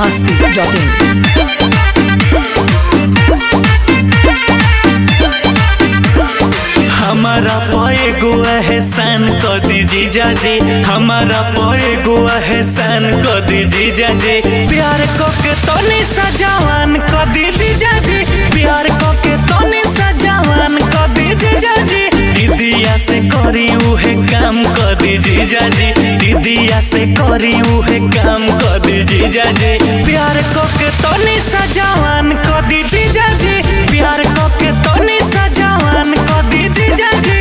हमारा पे गो एहसान क दीजिए जाजी, हमारा पे गो एहसान क दीजिए जाजी, प्यार को के तनी सजावान क दीजिए जाजी, प्यार को के तनी सजावान क दीजिए जाजी, दीदिया से करी उहे काम क दीजिए जाजी, दीदिया से करी उहे काम क दीजिए जाजी, प्यार को के तनी सजावान क दीजिए जाजी, प्यार को के तनी सजावान क दीजिए जाजी।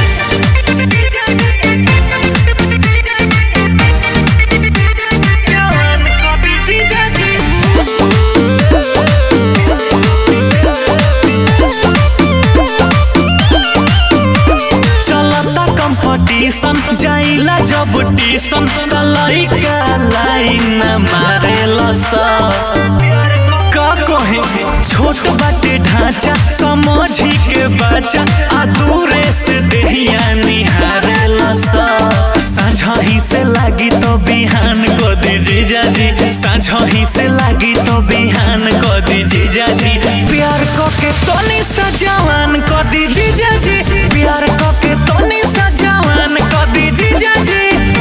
कंपटीशन जाइला जब टीशन लइका लाइन मारेला सब का कहे छोट बाटे ढांचा समझी के बच्चा आ दूरे से देहिया निहारेला सब साझही से लागी तो बिहान को दीजिए जाजी, साझही से लागी तो बिहान को दीजिए जाजी, प्यार को के तनी सजावान को दीजिए जाजी, प्यार को के तनी सजावान को दीजिए जाजी।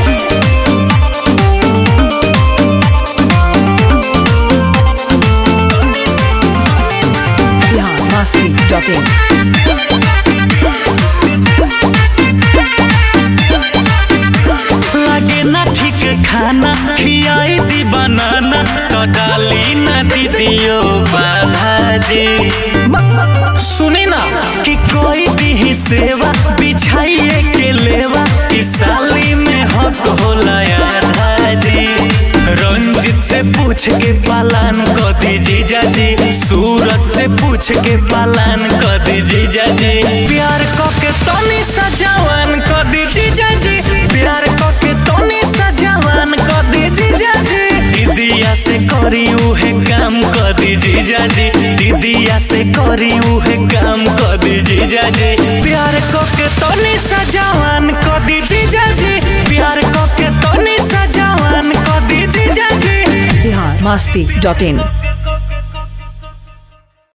लगे ना ठीक खाना खियाई दी बनाना तो डाली ना दीदियो बाधा जी, सुनी ना कि कोई दी सेवा बिछाइए के लेवा इस साली में हक होला आधा जी, रंजित से पूछ के पालन को दीजिए जाजी, सूरज से पूछ के पालन को दीजिए जाजी, प्यार को के तनी सजावान को दीजिए जाजी, प्यार को के तनी सजावान को दीजिए जाजी, दीदिया से करी उहे काम को दीजिए जाजी, दीदिया से करी उहे काम को दीजिए जाजी, प्यार को के तनी सजावान को दीजिए जाजी, प्यार को के तनी सजावान को दीजिए जाजी। biharmasti.in